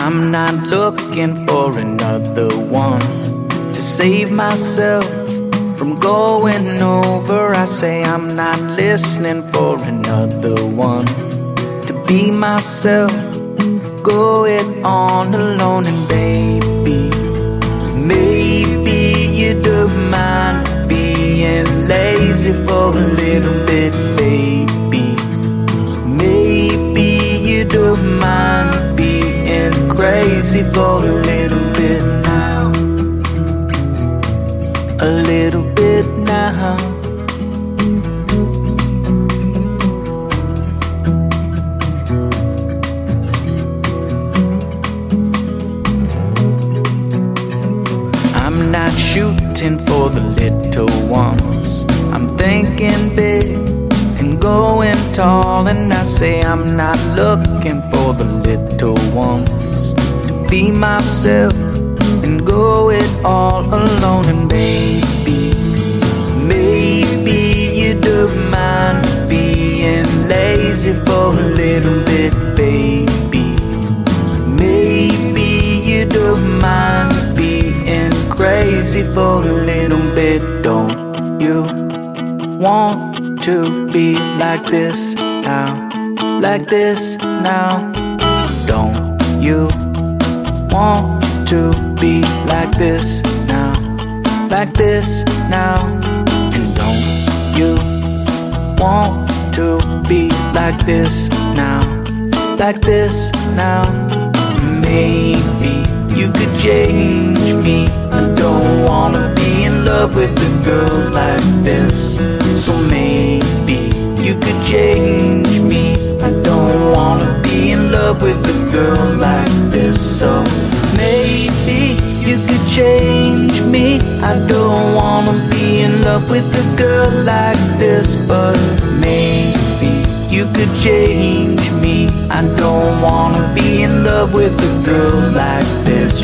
I'm not looking for another one to save myself from going over. I say I'm not listening for another one to be myself. Go it on alone, and baby, maybe you don't mind being lazy for a little bit, baby. Maybe you don't mind being crazy for a little bit now. A little bit now. I'm not shooting for the little ones. I'm thinking big and going tall, and I say I'm not looking for the little ones to be myself and go it all alone. And baby, maybe you don't mind being lazy for a little bit, baby. Maybe you don't mind being crazy for a little bit. Don't you want to be like this now, like this now? Don't you want to be like this now, like this now? And don't you want to be like this now, like this now? Maybe you could change me. I don't wanna be in love with a girl like this. So maybe you could change me. I don't wanna be in love with a girl like this. So maybe you could change me. I don't wanna be in love with a girl like this, but maybe you could change me. I don't wanna be in love with a girl like this.